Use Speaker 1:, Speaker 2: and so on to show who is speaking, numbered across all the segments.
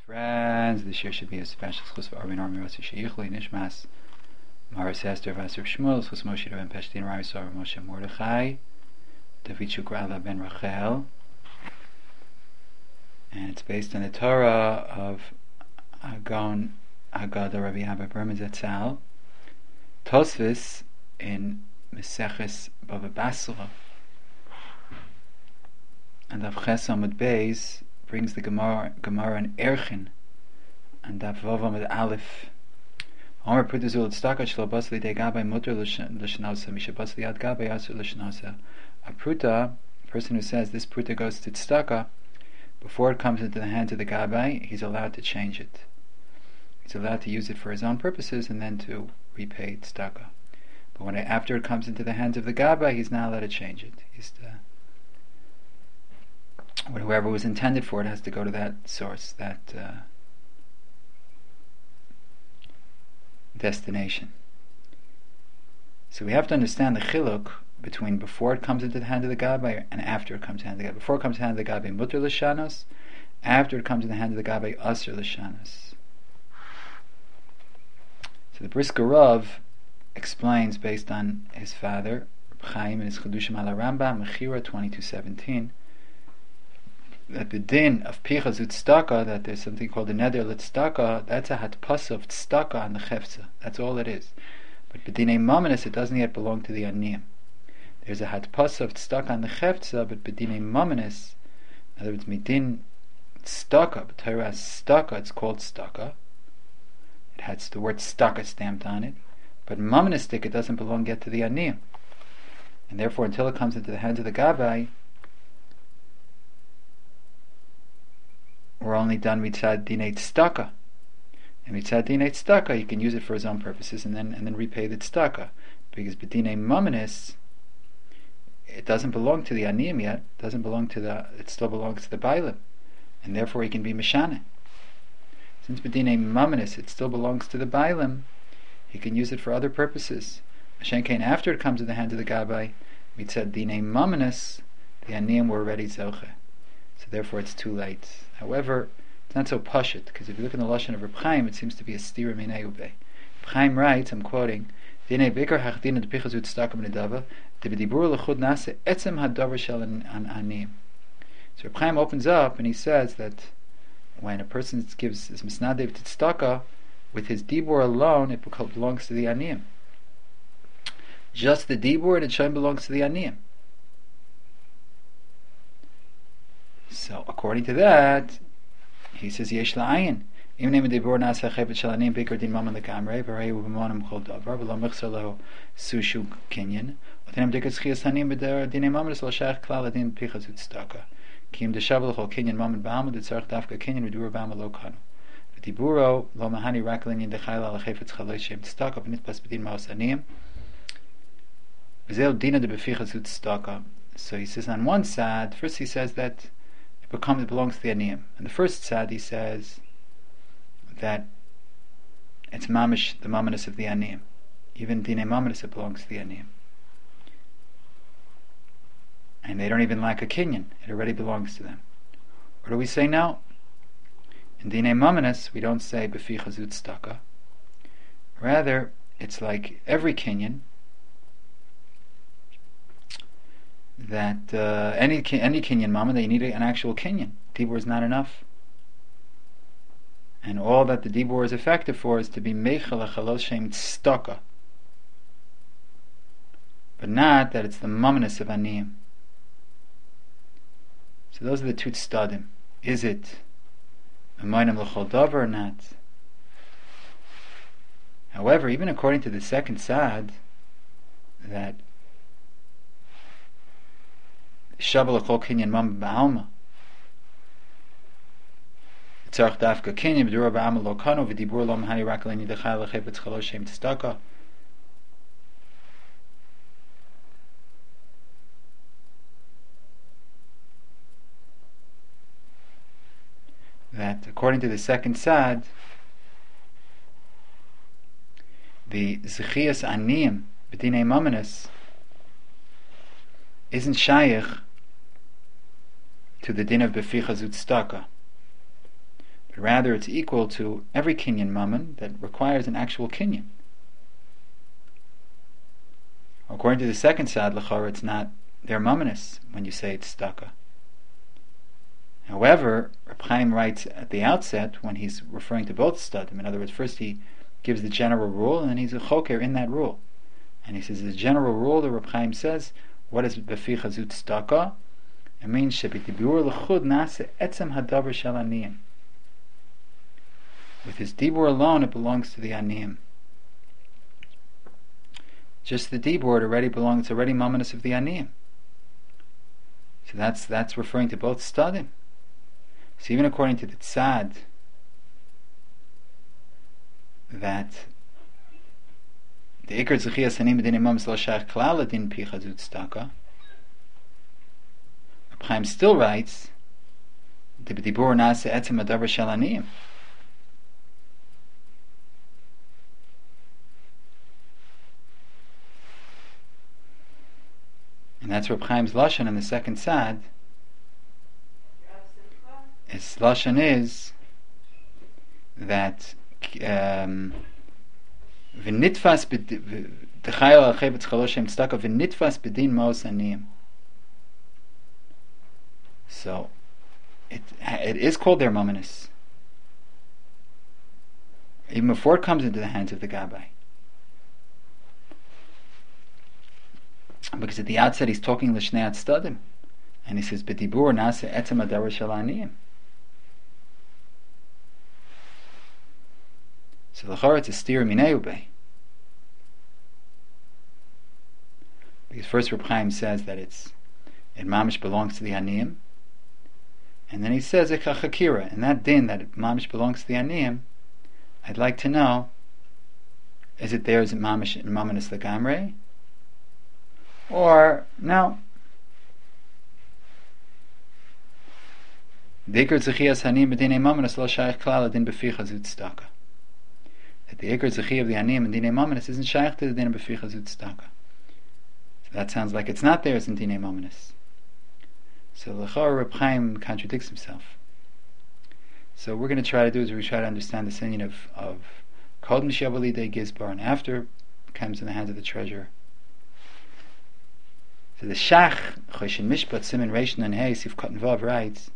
Speaker 1: Friends, this year should be a special schus for Arvin Armi Rasi Sheichli Nishmas Maris Esther Vasser Shmuel schus Moshe Ben Peshtin Raisar Moshe Mordechai David Shukrala Ben Rachel, and it's based on the Torah of Agon Agada Rabbi Abba Berman Zatzal. Tosfos in Meseches Bava Basra and Daf Ches Amud Beis brings the Gemara in Erchin and Daf Vav Amud Aleph. Omer Prudazul Tzedakah Shlo Basli De Gabay Mutter L'Shnausa Misha Basli Ad Gabay Asur L'Shnausa. A pruta, a person who says this pruta goes to tzedakah, before it comes into the hands of the gabbai, he's allowed to change it. He's allowed to use it for his own purposes and then to repay tzedakah. But after it comes into the hands of the gabbai, he's not allowed to change it. Whoever was intended for it has to go to that source, that destination. So we have to understand the chiluk between before it comes into the hand of the gabbai and after it comes into the hand of the gabbai. Before it comes into the hand of the gabbai, mutter l'shanos. After it comes in the hand of the gabbai, asur l'shanos. So the Brisker Rav explains, based on his father Reb Chaim and his Chedushim ala Rambam, Mechira 22:17, that the din of picha zu tzedakah, that there's something called the neder l'tzedakah, that's a hatpas of tzedakah on the chefza. That's all it is. But b'dinei mamanis, it doesn't yet belong to the aniyim. There's a hatpas of tzedakah on the chefza, but b'dinei mamanis, in other words, midin tzedakah, but Torah has tzedakah, it's called tzedakah. It has the word tzedakah stamped on it, but mamanistic, it doesn't belong yet to the aniyim. And therefore, until it comes into the hands of the gabbai, we're only done mitzad dinei tzedakah. And mitzad dinei tzedakah, he can use it for his own purposes and then repay the tzedakah. Because b'dinei mamanis, it doesn't belong to the aniyim yet. It still belongs to the bailim, and therefore he can be mishane. Since b'dinei mamanis, it still belongs to the bailim, he can use it for other purposes. Mashenkein, after it comes in the hands of the gabbai, mitzad dinei mamanis, the aniyim were already zoche. So therefore it's too late. However, it's not so pashut, because if you look in the lashon of Reb Chaim, it seems to be a stira minei ubei. Reb Chaim writes, I'm quoting, "Dinei bikar hachdin de pichas u'tzedakah b'nedava, de b'dibur lechud nase etzem hadavar shel an anim." So Reb Chaim opens up and he says that when a person gives his misnadev to tzedakah, with his dibur alone, it belongs to the aniyim. Just the dibur and it shem belongs to the aniyim. So according to that, he says yesh la'ayin. Im name dibur nasa chayvet shel aniyim bikar din maman lekamrei v'rei u'b'monim chol davar v'lo mechzer lo sushu kinyan v'tenem dikas chiyas aniyim b'der dinei maman es lo shayach klal adin pichas u'tzedakah ki im deshav l'chol kinyan maman b'alma d'tzarech dafka kinyan v'dur b'alma lo kanu v'diburo lo mahani rak l'inyan dechayla l'chayvet chaloi shem tzedakah v'nitpas b'din maos aniyim v'zeu dina de b'fichas u'tzedakah. So he says on one side, first he says that it belongs to the aniyim. And the first side he says that it's mamish, the mamanis of the aniyim. Even dinei mamanis, it belongs to the aniyim. And they don't even lack a kinyan. It already belongs to them. What do we say now? In dinei mamanis, we don't say b'fi chazut tzedakah. Rather, it's like every kinyan, that any kinyan mama, they need an actual kinyan. Dibur is not enough, and all that the dibur is effective for is to be meichel achalos shem tzedakah, but not that it's the mamanis of aniyim. So those are the two tzaddim. Is it a moinem l'chol davar or not? However, even according to the second sad, that Shabal Chol Kinyan Mam Ba'alma Tzarech Dafka Kinyan B'dur Ba'alma Lo Kanu V'dibur Lo Mahani Rakaleni Dechai L'chayvet Chalo Shem Tzedakah. That according to the second sad, the Zechias Aniyim B'dinei Mamanis isn't shaykh to the din of beficha zut tzedakah, but rather it's equal to every kinyan mammon that requires an actual kinyan. According to the second side, l'chara, it's not their mammonis when you say it's staka. However, Reb Chaim writes at the outset, when he's referring to both stadim, in other words, first he gives the general rule, and then he's a choker in that rule. And he says, the general rule, the Reb Chaim says, what is befi chazut staka? It means shebidibur l'chud nase etzem hadavar shel aniyim. With his dibur alone, it belongs to the aniyim. Just the dibur already belongs, it's already mammonis of the aniyim. So that's referring to both stadim. So even according to the tzad, that the ikar zechias hanim b'dinei mamos lo shayach klal l'din pi chazut staka, Reb Chaim still writes, the b'dibur nase etzem hadavar shel aniyim. And that's Reb Chaim's lashon in the second sad. His lashon is that v'nitfas d'chayil al chevetz chaloshem tzedakah v'nitfas b'din ma'os aniyim. So it is called their mammonis even before it comes into the hands of the gabbai. Because at the outset he's talking l'shnei tzaddim, and he says b'dibur nase etzem hadavar shel aniyim. So l'chara it's a steer minei ubei. Because first Reb Chaim says that it mamish belongs to the aniyim, and then he says ekha chakira, and that din that mamish belongs to the aniyim, I'd like to know, is it there as a mamish in mammonis legamrei? Or no. The ikar zechias hanim b'dinei mammonis lo shayach klal l'din befi chazut tzedakah. That the ikar zechi of the hanim and dinei mammonis isn't shayach to the din befi chazut tzedakah. So that sounds like it's not there as in dinei mammonis. So l'chor Reb Chaim contradicts himself. So what we're going to try to do is we try to understand the opinion of Kodem Shavu Lidei Gizbar, and after it comes in the hands of the treasurer. So the Shach Choshen Mishpat Siman Reish Nun Hey Sif Katan Vav writes,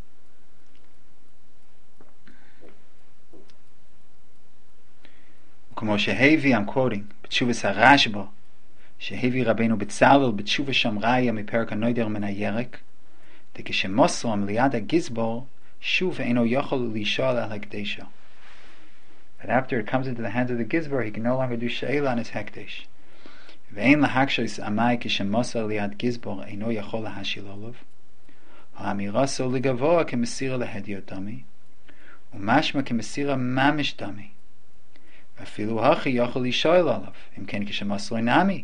Speaker 1: Kumo shehevi, I'm quoting, B'tshuvas HaRashba, shehevi Rabbeinu B'tzalel B'tshuvas Shamraya miPerak HaNoder Min HaYerek, dekeshemosro am liad HaGizbor shuv eino yochol lishal al hekdesha. That after it comes into the hands of the Gizbor, he can no longer do she'ela on his hekdesh. Ve'ein lahakshos amai keshemosro liad Gizbor eino yochol lahashil olav. Ha'amiraso ligavoa kemesira lehediot dami, umashma kemesira mamish dami. Afilu hachi yochol lishal olav, imken keshemosro nami.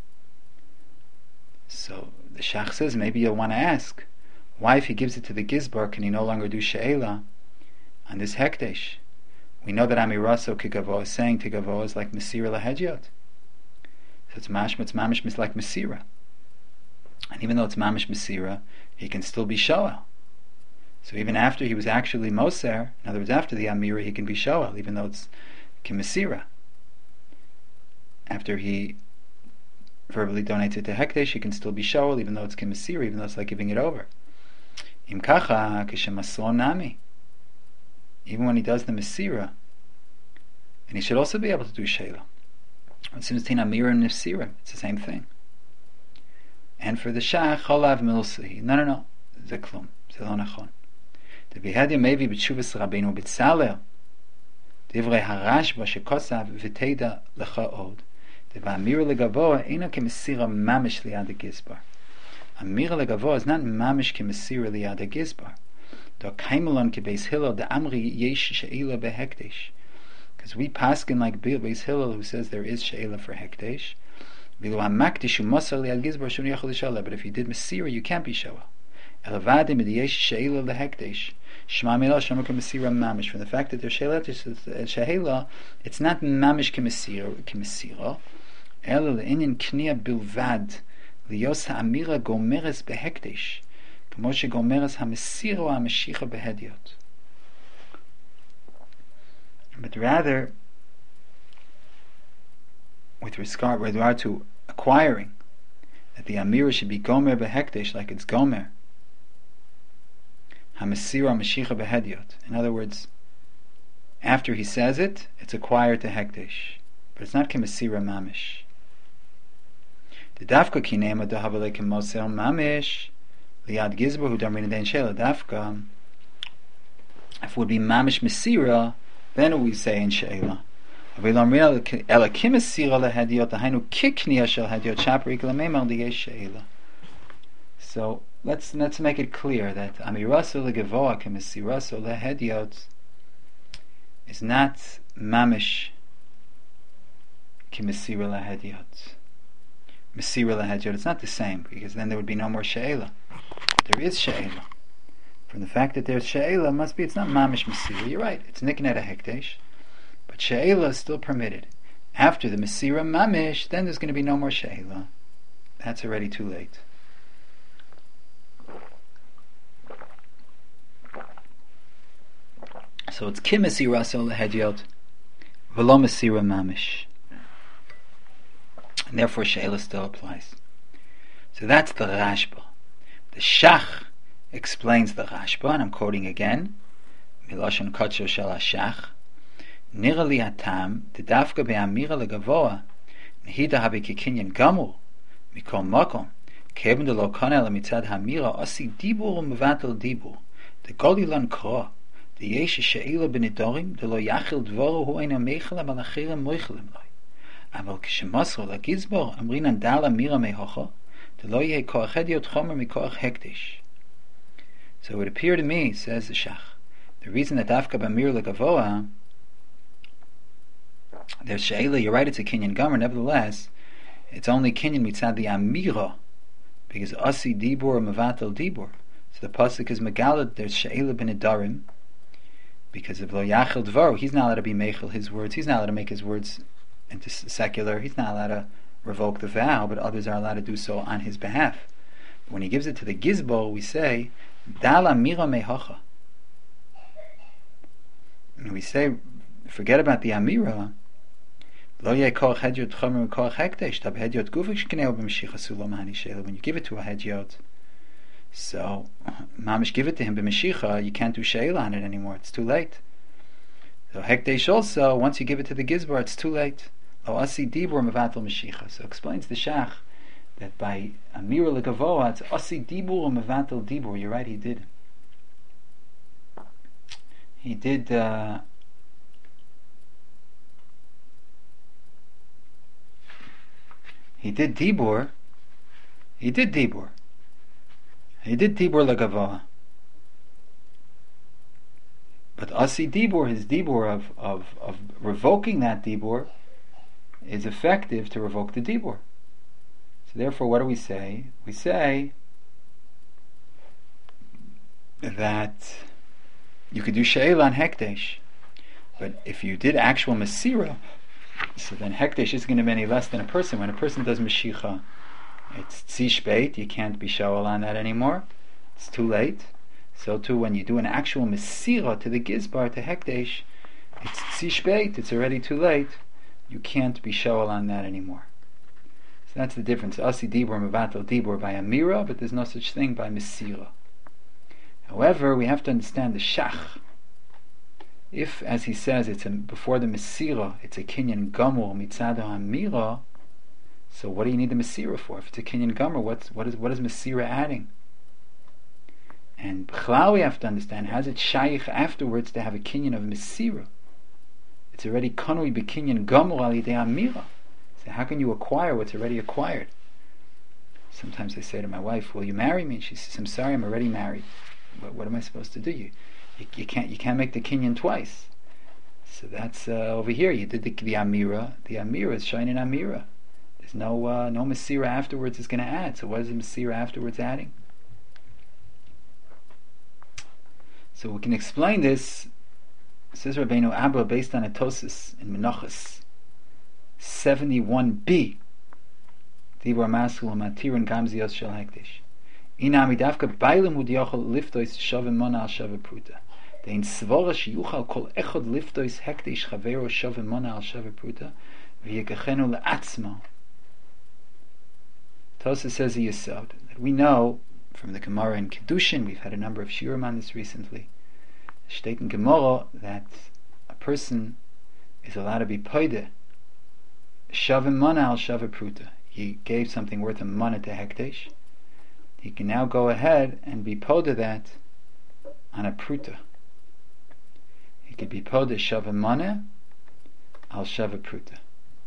Speaker 1: So the Shach says, maybe you'll want to ask, why, if he gives it to the Gizbar, can he no longer do she'ela on this hekdesh? We know that Amiraso Kigavo is saying Tigavo is like Mesira Lahedjot. So it's mamish like Mesira. And even though it's mamish Mesira, he can still be Shoel. So even after he was actually Moser, in other words, after the Amira, he can be Shoel, even though it's Kimesira. After he verbally donates it to hekdesh, he can still be Shoel, even though it's Kimesira, even though it's like giving it over. Im kacha kishemasron nami. Even when he does the Mesira, and he should also be able to do Sheila. It seems to Amira and Mesira, it's the same thing. And for the Shach, Cholav Milsi, no, Zeklum, Zelonachon. The Behedya maybe b'tshuvas Rabbeinu B'tzalel, Divrei Harashba shekosav v'teida lecha od, the Amira legavoa eina kemesira mamish liad Gizbar. Amira legavoa is not mamish kemesira liad Gizbar. Do kaimelon kebeis Hillel the Amri yesh she'ela behekdesh. Because we paskin like Beis Hillel, who says there is she'ela for hekdesh. Vilu hamakdish u'mosar liad Gizbar shun yachol l'shala. But if you did Mesira, you can't be shoel. Elavadim id yesh she'ela lehekdesh. Shema milah shema kemesira mamish. From the fact that there's she'ela, it's not mamish kemesira. Ela le'inyan kniya bilvad liyos ha'amira gomeres behekdesh. K'mo shegomeres ha'mesira ha'mashicha behediot. but rather with regard to acquiring, that the Amira should be Gomer behekdesh, like it's Gomer. HaMesira Mashicha behediot. In other words, after he says it, it's acquired to hekdesh, but it's not Kemesira mamish. The dafka kinema dahavale kemosel mamish liad gizber hu damrin den shela dafka. If it would be mamish mesira, then we say in sheila. Ela kimesira lehediot dahainu kikniya shel hediot shaprik lememar diyesh sheila. So let's make it clear that amiraso legevoa kemesiraso lehediot is not mamish kimesira lehediot. Mesira lehediot, it's not the same, because then there would be no more she'ela. There is she'ela. From the fact that there's she'ela, must be it's not mamish mesira. You're right, it's niknet a hekdesh, but she'ela is still permitted. After the mesira mamish, then there's going to be no more she'ela. That's already too late. So it's kim mesira so lehediot, v'lo mesira mamish. And therefore she'ela still applies. So that's the Rashba. The Shach explains the Rashba, and I'm quoting again, Milashon Kotsho Shel HaShach, Nira li hatam, Dafka be'amira legavoa, Nehida habe kekinyan gamur, Mikol makom, Keben de lo kona la mitzad hamira, Osi dibur u'mevatel dibur, De golilan kro, De yesh she'ela b'nidorim, De lo yachil dvoru hu eina mechelem al achirem moichelem loi. אבל כשמסרו לגזבור אמרינן דל אמירה מהוכה דלא יהיה כוח הדיוט חומר מכוח הקדש. So it would appear to me, says the Shach, the reason that dafka b'amir legavoa, there's she'ela, you're right, it's a kinyan gomer, nevertheless it's only kinyan mitzad the amira, because asi dibur mevatel dibur. So the pasuk is megalad, there's she'ela ben idarim, because of lo yachil dvaru, he's not allowed to be meichel his words, he's not allowed to make his words into secular, he's not allowed to revoke the vow, but others are allowed to do so on his behalf. But when he gives it to the gizbo, we say dal amira mehacha, and we say forget about the amira. Lo yeh koach hediot chomer koach hekdesh tab hediot gufik shkeneu b'meshicha sulo mahani sheila. When you give it to a hediot, so mamish give it to him b'meshicha, you can't do sheila on it anymore, it's too late. So hekdesh also, once you give it to the gizbar, it's too late. Lo asi dibur mevatel meshicha. So explains the Shach that by amira legavoa, it's asi dibur mevatel dibur. You're right, he did dibur. He did dibur legavoa. But asi dibur, his dibur of revoking that dibur, is effective to revoke the dibur. So therefore, what do we say? We say that you could do she'ela on hekdesh, but if you did actual mesira, so then hekdesh isn't going to be any less than a person. When a person does meshicha, it's tzishbeit, you can't be shoel on that anymore. It's too late. So too, when you do an actual mesira to the gizbar, to hekdesh, it's tzishbeit, it's already too late. You can't be shoel on that anymore. So that's the difference. Asi dibur mevatel dibur by amira, but there's no such thing by mesira. However, we have to understand the Shach. If, as he says, it's before the mesira, it's a kinyan gamur mitzad amira, so what do you need the mesira for? If it's a kinyan gamur, what is mesira adding? And b'chlal we have to understand, how is it shaykh afterwards to have a kinyan of mesira? It's already kanui b'kinyan gamur al yidei amira. So how can you acquire what's already acquired? Sometimes I say to my wife, "Will you marry me?" And she says, "I'm sorry, I'm already married. What am I supposed to do? You can't make the kinyan twice." So that's over here. You did the amira. The amira is shining amira. There's no mesira afterwards is going to add. So what is the mesira afterwards adding? So we can explain this. Says Rabbeinu Abba based on a Tosis in Menachos 71b. Dibur masul matir gamzios shel hekdesh. Inami davka bailim udyochel liftois shavim mona al shava pruta. Dein svara sheyuchal kol echad liftois hekdesh chavero shove mana al shove pruta v'yegachenu le'atzmo. Tosfos says a yesod that we know from the Gemara in Kedushin. We've had a number of shiurim on this recently. Steht in Gemara that a person is allowed to be poide shove mana al shove pruta. He gave something worth a mana to hekdesh. He can now go ahead and be poda that on a pruta. He could be poda shove mana al shove pruta.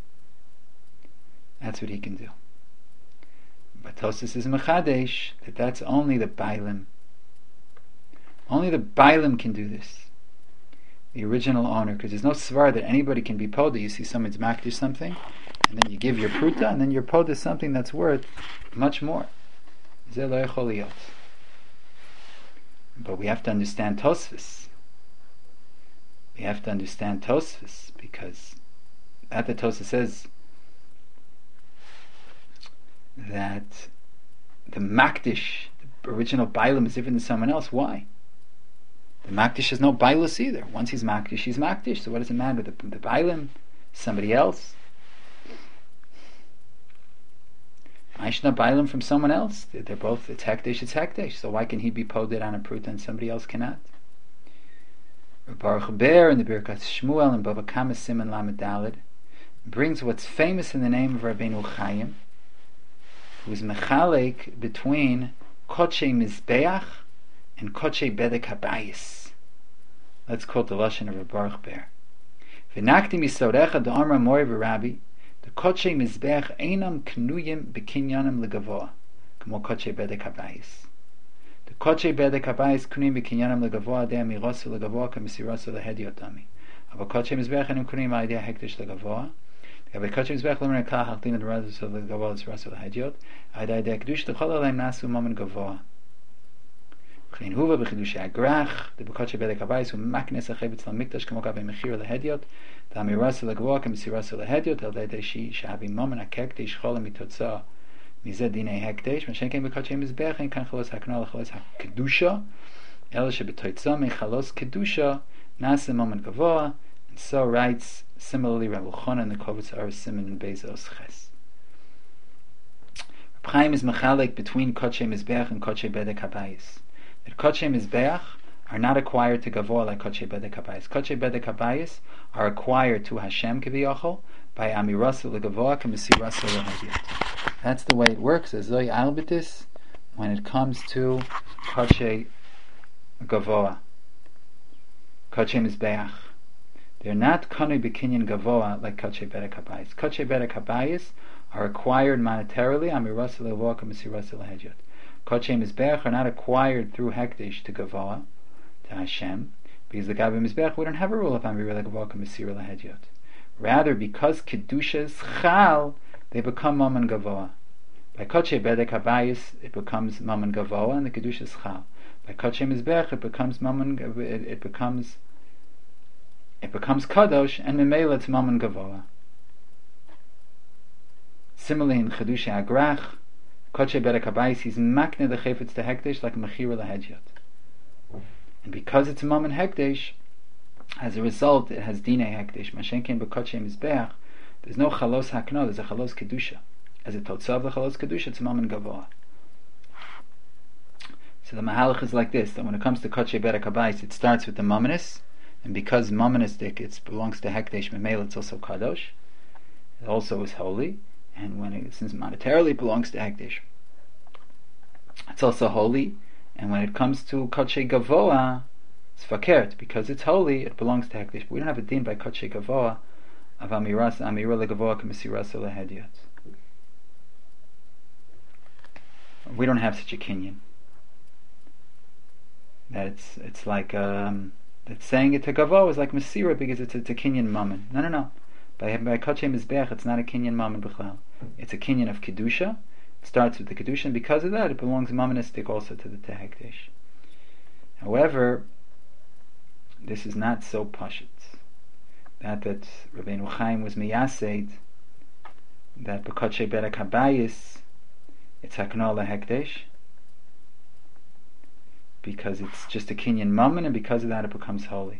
Speaker 1: That's what he can do. But Tosfos is mechadesh that that's only the bailim. Only the bailim can do this. The original owner, because there's no svar that anybody can be poda. You see someone's makdish something, and then you give your pruta, and then your poda something that's worth much more. But we have to understand Tosfos. We have to understand Tosfos, because at the Tosfos says that the makdish, the original bailim, is different than someone else. Why? The makdish has no bailus either. Once he's makdish, he's makdish. So what does it matter? The bailim, somebody else. Aishna bailim from someone else. They're both, it's hekdesh. So why can he be poded on a pruta and somebody else cannot? Baruch Ber in the Birkas Shmuel and Bava Kama Siman Lamed Daled brings what's famous in the name of Rabbeinu Chaim, who is mechalek between Kodshe Mizbeach and Kodshe Bedek Habayis. Let's quote the lashon of Baruch Ber. V'nakti misorecha da'amra mori v'rabi the Kodshe Mizbeach einam knuyim b'kinyanim legavoa k'mo Kodshe Bedek Habayis. The Kodshe Bedek Habayis knuyim b'kinyanim legavoa dea mirosu legavoa k'misirasu lehediotami. Aber Kodshe Mizbeach einam knuyim al-idea hekdesh legavoa. The Kodshe Mizbeach lo merekah haltin l'rasu legavoa l'sirasu lehediot. Idea kedush l'chol aleim nasu mamen gavoa. V'chein huva b'chidushi agrach the Kodshe Bedek Habayis hu maknes achevitz l'mikdash k'mo kavei mechira lehediot. The Amirasa legavoa k'misirasu lehediot al dei shi shavi mamen hakekdesh chola mitotza mizeh dinei hekdesh m'shen kein b'Kodshe Mizbeach ein kan chalos hakna l'chalos hakedusha el shebetoitza mechalos kedusha nase mamen gavoa. And so writes similarly Rav Elchanan in the Kovutz Aros Siman in Bezos Ches. Reb Chaim is mechalek between Kodshe Mizbeach and Kodshe Bedek Habayis. That Kodshe Mizbeach are not acquired to Gavoa like Kodshe Bedek Habayis. Kodshe Bedek Habayis are acquired to Hashem Kiviyachol by Amirasa Legavoa K'Mesirasa Lehediot. That's the way it works as Zoy Albitis when it comes to Kodshe Gavoa, Kodshe Mizbeach. They're not Kanu B'Kinyan Gavoa like Kodshe Bedek Habayis. Kodshe Bedek Habayis are acquired monetarily Amirasa Legavoa K'Mesirasa Lehediot. Kodshe Mizbeach are not acquired through Hekdesh to Gavoa, to Hashem, because the Gabi Mizbeach we don't have a rule of Amirah Legavoa K'Mesirah Lehediot. Rather, because Kedusha is Chal, they become Mammon Gavoa. By Kodshe Bedek Habayis, it becomes Mammon Gavoa, and the Kedusha is Chal. By Kodshe Mizbeach, it becomes Mammon. It becomes Kadosh, and Memela it's Mammon Gavoa. Similarly, in Kedusha Agrach, Kodshe Bedek Habayis, he's makne the Chayfetz to Hekdesh like Mechira Lehediot. And because it's Mammon Hekdesh, as a result, it has Dinei Hekdesh. Mashenkin b'Kodshe Mizbeach, there's no Chalos Hakno, there's a Chalos Kedusha. As a Totzav the Chalos Kedusha, it's Mammon Gavoa. So the Mahalach is like this, that when it comes to Kodshe Bedek Habayis, it starts with the Mammonis, and because Mammonistic, it belongs to Hekdesh, Memel, it's also Kadosh. It also is holy, and since monetarily it belongs to Hekdesh, it's also holy. And when it comes to Kodshe Gavoa, it's fakert, because it's holy, it belongs to Hekdesh. But we don't have a din by Kodshe Gavoa of Amirah Legavoa K'Mesirasa Lehediot. We don't have such a kinyan. That it's like that saying it to Gavoa is like Mesira because it's a kinyan mammon. No. By Kodshe Mizbeach, it's not a kinyan mammon b'chlal. It's a kinyan of kedusha. It starts with the kedusha, and because of that, it belongs mammonistic also to the Hekdesh. However, this is not so pashut. That Rabbeinu Chaim was miyased that b'Kodshe Bedek Habayis it's Hakna LeHekdesh, because it's just a kinyan mammon, and because of that it becomes holy.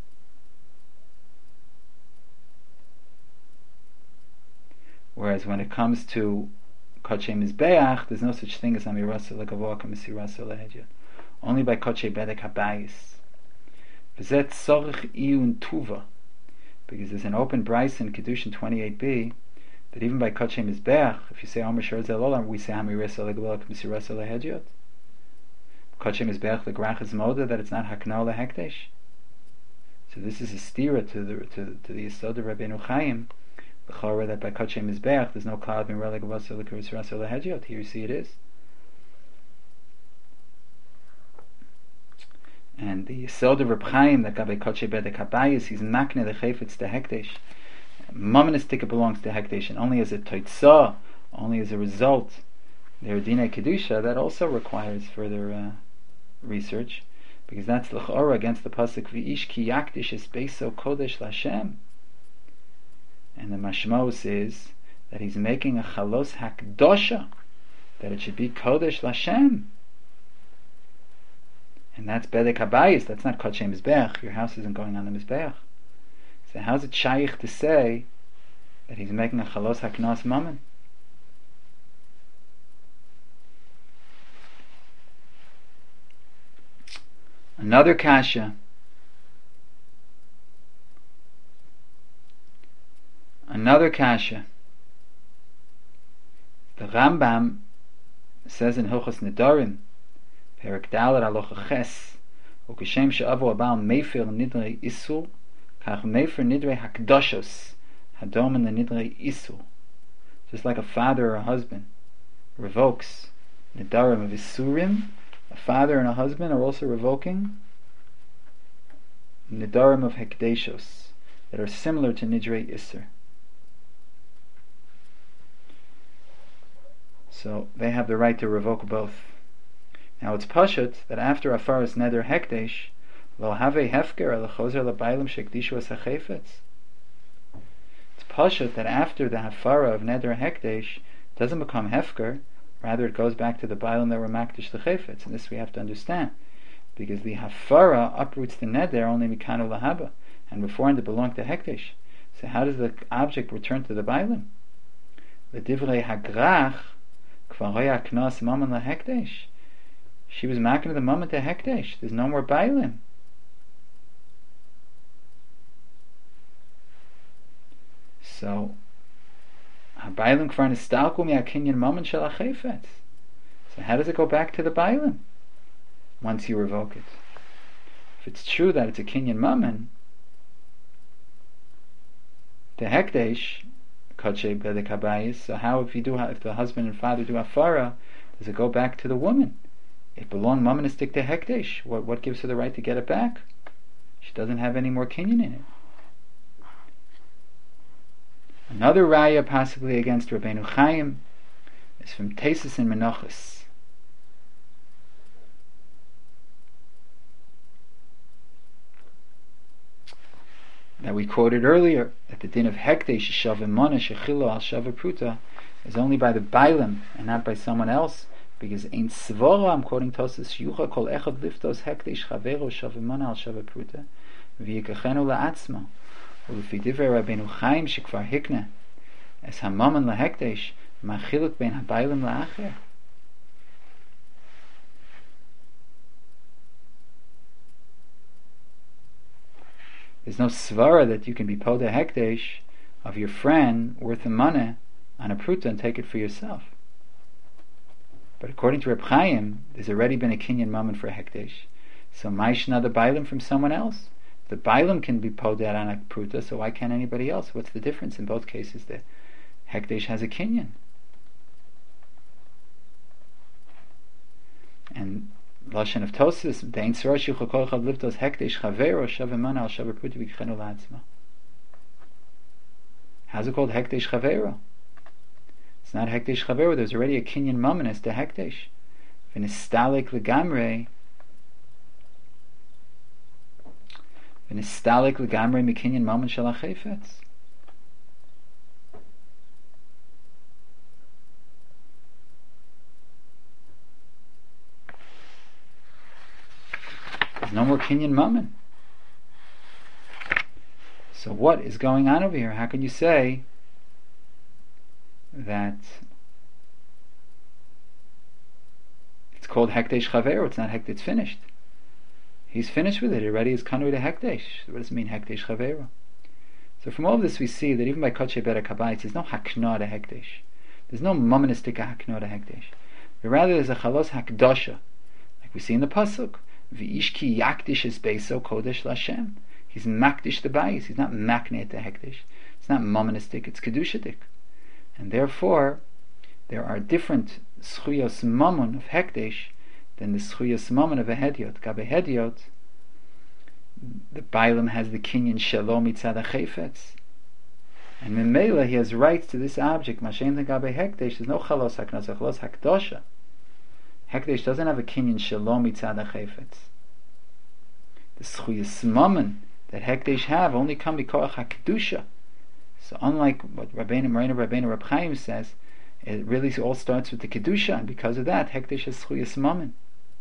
Speaker 1: Whereas when it comes to Kodshe Mizbeach, there's no such thing as Amirasa Legavoka Mesirasa Lehedyot. Only by Kodshe Bedek Habayis. V'zet Tzorich Iyun Tuva, because there's an open Bryce in Kedushin 28b that even by Kodshe Mizbeach, if you say Omer Shor Zel Olam, we say Amirasa Legavoka Mesirasa Lehedyot. Kodshe Mizbeach Legrach is Moda that it's not Hakna Lehekdesh. So this is a stira to the Yesod of Rabbeinu Chaim. The Chorah that by Kodshe Mizbeach there's no cloud in Relig Avasa L'Kurisrasa L'Hedyot. Here you see it is. And the Yesod of Reb Chaim that by Kodshe Bedek Habayis he's makne the Chayfetz to Hekdesh. Mamanistika belongs to Hekdesh, and only as a Toitzah, only as a result, their Dinei Kedusha, that also requires further research, because that's the Chorah against the Pasuk V'ish ki yakdish es beiso kodesh l'Hashem. And the mashmos is that he's making a chalos hakdosha, that it should be kodesh l'Hashem, and that's bedek habayis. That's not kodshe mizbeach. Your house isn't going on the mizbeach. So how's it shaykh to say that he's making a chalos haknas mammon? Another kasha. Another kasha. The Rambam says in Hilchos Nedarim, Perek Dalet Halacha Ches, Ukeshem she'avo abal mefer nidrei isul, kach mefer nidrei hakdoshos, hadomen nidrei isul. Just like a father or a husband revokes Nedarim of Isurim, a father and a husband are also revoking Nedarim of Hekdeshos that are similar to Nidrei Isser. So they have the right to revoke both. Now it's pashut that after afaras neder hekdesh, lo have hefker al chozer labailim shekdishu as hachefetz. It's pashut that after the hafara of neder hekdesh doesn't become hefker, rather it goes back to the bailim that were makdish the chefetz, and this we have to understand, because the hafara uproots the neder only mikanu lahaba, and beforehand it belonged to hekdesh. So how does the object return to the bailim? The divrei hagrach. She was making the moment to hekdesh. There's no more bailim. So, bailim kvar nistalku mi'akinyan moment shel hachefetz. So how does it go back to the bailim once you revoke it? If it's true that it's a kinyan mammon, the hekdesh. So how if the husband and father do afara, does it go back to the woman? It belonged mamanistic to hekdesh. What gives her the right to get it back? She doesn't have any more kinyan in it. Another raya possibly against Rabbeinu Chaim is from Tesis and Menachos. That we quoted earlier, that the din of hekdesh shavimana shechilo al shavapruta is only by the bailim and not by someone else, because ein svora, I'm quoting Tosas, yucha kol echad liftos hekdesh chavero shavimana al shavapruta v'yikachenu la'atzma u'lefi divrei Rabbeinu Chaim shekvar hikne es hamaman lahekdesh machiluk ben habailim la'acher. There's no svara that you can be poda hekdesh of your friend worth a money on a pruta and take it for yourself. But according to Reb Chaim, there's already been a kinyan mammon for a hekdesh. So maishna the bailim from someone else. The bailim can be poda on a pruta, so why can't anybody else? What's the difference? In both cases, the hekdesh has a kinyan. And Lashon of Tosis, Dein Sorosh Yuchakol Chad Liftos Hekdesh Chavero Shavimana Al Shavapruti V'Kichenu La'atzma. How's it called Hekdesh Chavero? It's not Hekdesh Chavero. There's already a kinyan mammon as to Hekdesh. V'Nistalik L'Gamrei Mikinyan Mammon Shel HaChefetz. no more kinyan mammon. So what is going on over here? How can you say that it's called hekdesh chavero? It's not hekdesh, it's finished. He's finished with it already. It's kanui to hekdesh. What does it mean, hekdesh chavero? So from all of this we see that even by Kodshe Bera Kabbalah, there's no hakna to hekdesh. There's no momonistic hakna to hekdesh. But rather there's a chalos hakdosha. Like we see in the Pasuk. V'ishki yakdish es beiso kodesh l'Hashem. He's makdish the bayis. He's not makne to hekdesh. It's not momonistic, it's kedushadik. And therefore, there are different schuyos mammon of hekdesh than the schuyos mammon of a hediot. Gabe hediot, the Bailam has the kinyan shalom mitzad hachefetz, and memela he has rights to this object. Mashen gabe hekdesh, there's no chalos haknas, chalos hakdosha. Hekdesh doesn't have a kinyan shalom mitzad hachefetz. The schuyos mammon that hekdesh have only come because hakdusha. So unlike what Rabbeinu Reb Chaim says, it really all starts with the kedusha, and because of that, hekdesh is schuyos mammon.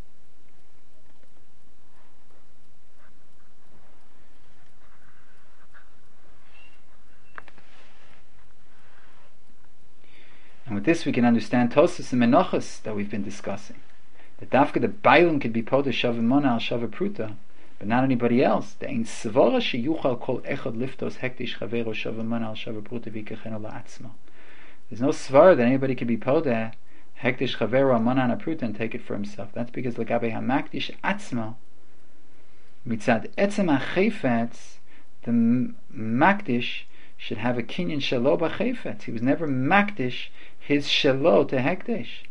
Speaker 1: And with this we can understand Tosas and Menachos that we've been discussing. That dafka the Bailam could be poda shava mona al shava pruta, but not anybody else. The ein svara sheyuchal kol echad liftos hektish chavero shava mona al shava pruta v'ikacheno la'atzmo. There's no svara that anybody could be poda hektish chavero mona al pruta and take it for himself. That's because l'gabe hamakdish atzmo mitzad etzem hachefetz, the makdish should have a kinyan shelo b'chefetz. He was never makdish his shelo to hekdesh.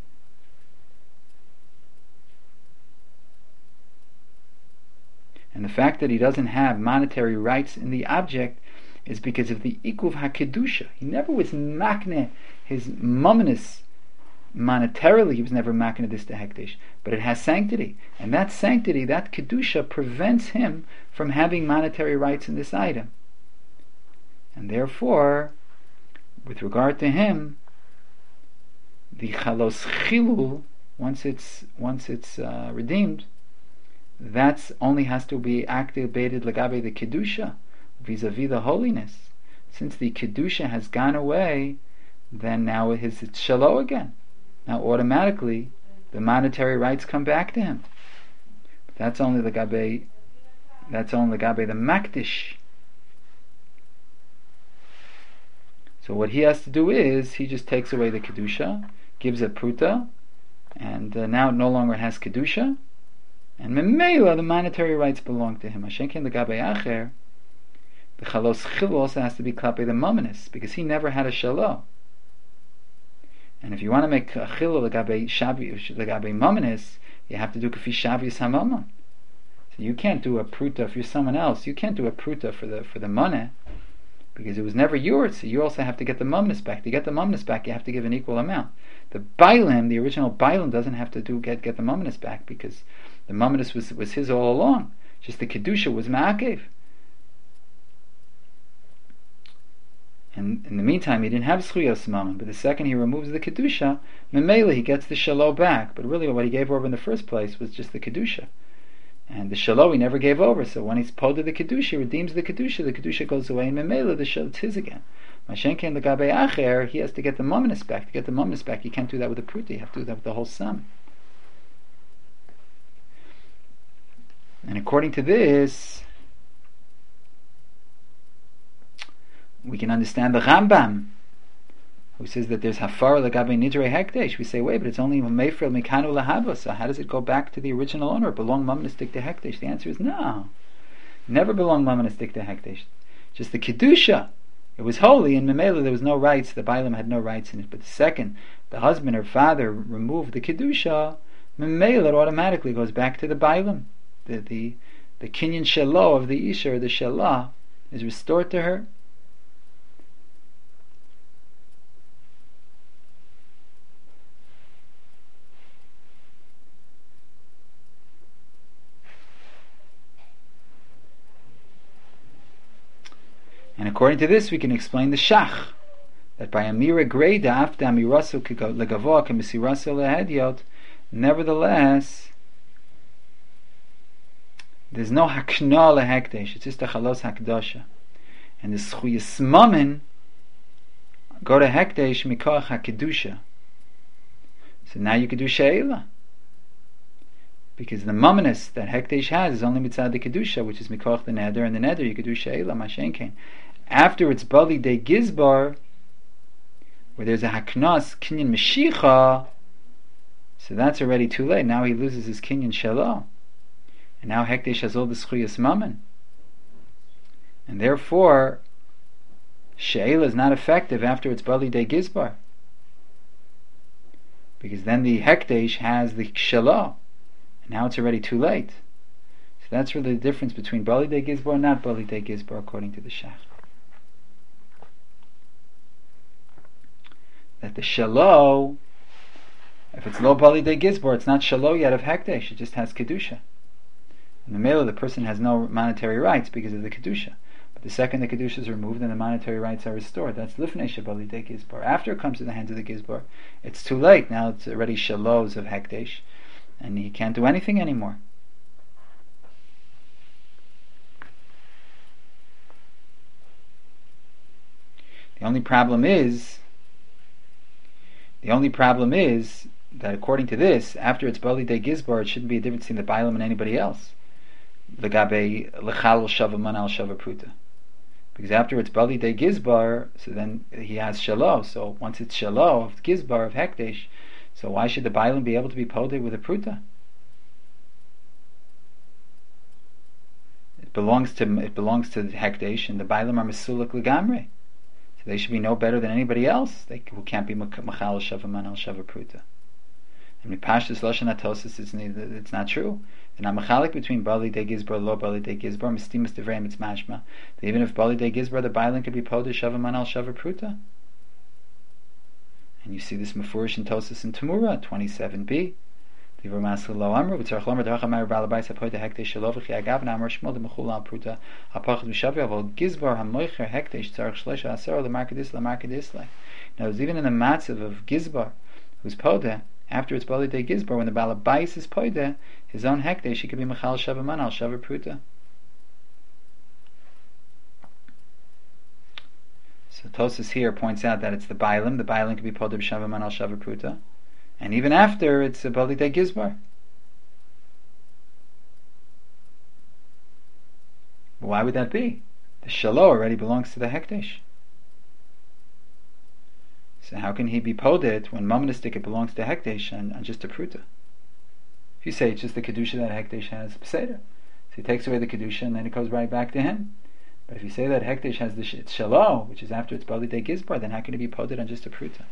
Speaker 1: And the fact that he doesn't have monetary rights in the object is because of the ikuv hakedusha. He never was makne his mumminess monetarily. He was never makne this to hekdesh, but it has sanctity, and that sanctity, that kedusha, prevents him from having monetary rights in this item. And therefore, with regard to him, the chalos chilul, once it's redeemed, that only has to be activated legabe the kedusha vis-a-vis the holiness. Since the kedusha has gone away, then now it's shalo again. Now automatically the monetary rights come back to him. But that's only legabe the makdish. So what he has to do is he just takes away the kedusha, gives a pruta, and now it no longer has kedusha, and memela the monetary rights belong to him. Hashenkin legabe acher, the chalos chil also has to be klape the mumminess, because he never had a shalo. And if you want to make a chil legabe mumminess, you have to do kafi shavius hamamon. So you can't do a pruta if you're someone else. You can't do a pruta for the money, because it was never yours. So you also have to get the mumnus back. To get the mumnus back, you have to give an equal amount. The Bailam, the original Bailam, doesn't have to get the mumnus back, because the mumnus was his all along. Just the kedusha was ma'akev. And in the meantime, he didn't have schuyos mammon. But the second he removes the kedusha, memela he gets the shalo back. But really, what he gave over in the first place was just the kedusha. And the shalo he never gave over, so when he's poda the kedusha, redeems the kedusha goes away, and memela the shalo is his again. Mashenken legabe acher, he has to get the mumnus back. To get the mumnus back, you can't do that with the pruta. You have to do that with the whole sum. And according to this, we can understand the Rambam, who says that there's hafara legabe nidrei hekdesh. We say, wait, but it's only meifrel mikanu lahava. So how does it go back to the original owner? It belonged mumnistic to hekdesh. The answer is no. Never belonged mumnistic to hekdesh. Just the kedusha. It was holy, and memela there was no rights. The Bailam had no rights in it. But the second, the husband or father removed the kedusha, memela it automatically goes back to the Bailam. The kinyan shelo of the isha or the shelah is restored to her. And according to this, we can explain the shach, that by amira greda after amirasu legavoa kemisirasu lehediot, nevertheless, There's no hakna lehekdesh. It's just a chalos hakdasha. And the schuyas mammon go to hekdesh mikoach hakedusha. So now you could do she'ela. Because the mumminess that hekdesh has is only mitzad the kedusha, which is mikoach the neder, and the neder you could do she'ela, mashenkein. After it's bali de gizbar, where there's a haknas kinyan meshicha, so that's already too late. Now he loses his kinyan shelah. And now hekdesh has all the schuyas mammon. And therefore, she'ela is not effective after it's bali de gizbar. Because then the hekdesh has the shelah. And now it's already too late. So that's really the difference between bali de gizbar and not bali de gizbar according to the Shach. That the shelah, if it's lo bali de gizbar, it's not shelah yet of hekdesh, it just has kedusha. In the male, the person has no monetary rights because of the kedusha. But the second the kedusha is removed, then the monetary rights are restored. That's lifnei shebali de gizbar. After it comes to the hands of the gizbar, it's too late. Now it's already shalos of hekdesh, and he can't do anything anymore. The only problem is that according to this, after it's bali de gizbar, it shouldn't be a difference between the bailam and anybody else. Legabe lechal shava manal shava pruta. Because after it's bali de gizbar, so then he has shalo. So once it's shalo of gizbar of hekdesh, so why should the bailam be able to be podeh with a pruta? It belongs to the hekdesh, and the bailam are mesulak legamre. So they should be no better than anybody else. Who can't be machal shava manal shava pruta. And mipashtus lashon hatosis, it's not true. The namachalik between bali de gizbar and lo bali de gizbar mistimus devreim it's mashma. That even if bali de gizbar, the bailam could be podeh shava manal shava pruta. And you see this mefurish in Tosis and Tamura 27b. The Vermasel lo amru v'tzarich lomer derech amar balabais hapoyde hekdesh shelo v'chi agav na'amar shmol demechul al pruta hapachad v'shavi avol gizbar hamoicher hekdesh tzarich shleisha asar lemarkedisla. Now, even in the matzav of gizbar, who's podeh, after it's bali de gizbar, when the balabais is podeh, his own hekdesh, he could be mechal shava manal shava pruta. So Tosis here points out that it's the bailam. The bailam could be podeh b'shava manal shava pruta, and even after it's a bali de gizbar. Why would that be? The shalo already belongs to the hekdesh. So how can he be poded when mamanistic it belongs to hekdesh and just a pruta? If you say it's just the kedusha that hekdesh has, peseder. So he takes away the kedusha and then it goes right back to him. But if you say that hekdesh has it's shalo, which is after it's bali de gizbar, then how can it be poded on just a pruta?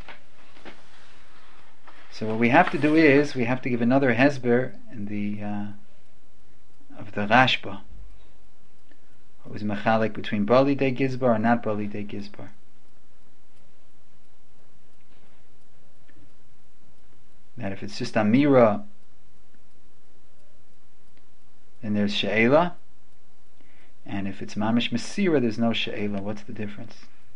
Speaker 1: So what we have to do is we have to give another hesber in the of the Rashba. What was mechalik between bali de gizbar and not bali de gizbar? That if it's just amira, then there's she'ela, and if it's mamish mesira, there's no she'ela. What's the difference?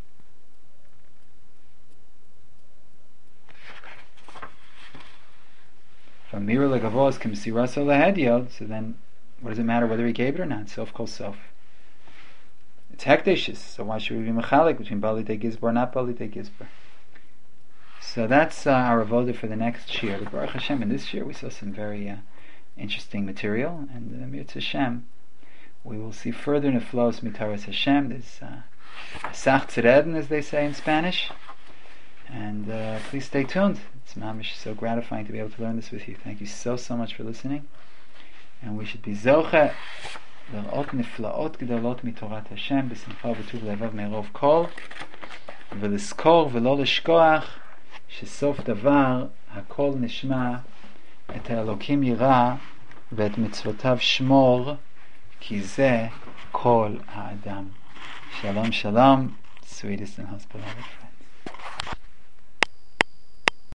Speaker 1: If amira legavos k'mesiraso lehediot, so then what does it matter whether he gave it or not? Self calls self. It's hekdeshis, so why should we be mechalik between bali de gizbar and not bali de gizbar? So that's our avodah for the next shir. The Baruch Hashem, in this shir we saw some very interesting material, and Mirz Hashem, we will see further neflos mitaras Hashem. There's sach tzereden, as they say in Spanish, and please stay tuned. It's mamish so gratifying to be able to learn this with you. Thank you so much for listening, and we should be zoche l'ra'ot niflaot gedolot mitorat Hashem b'simcha v'tuv levav me'rov kol v'lizkor v'lo l'shkoach שסוף דבר הכל נשמע את האלוקים ירא ואת מצוותיו שמור כי זה כל האדם. Shalom, shalom, sweetest and hospitable friend.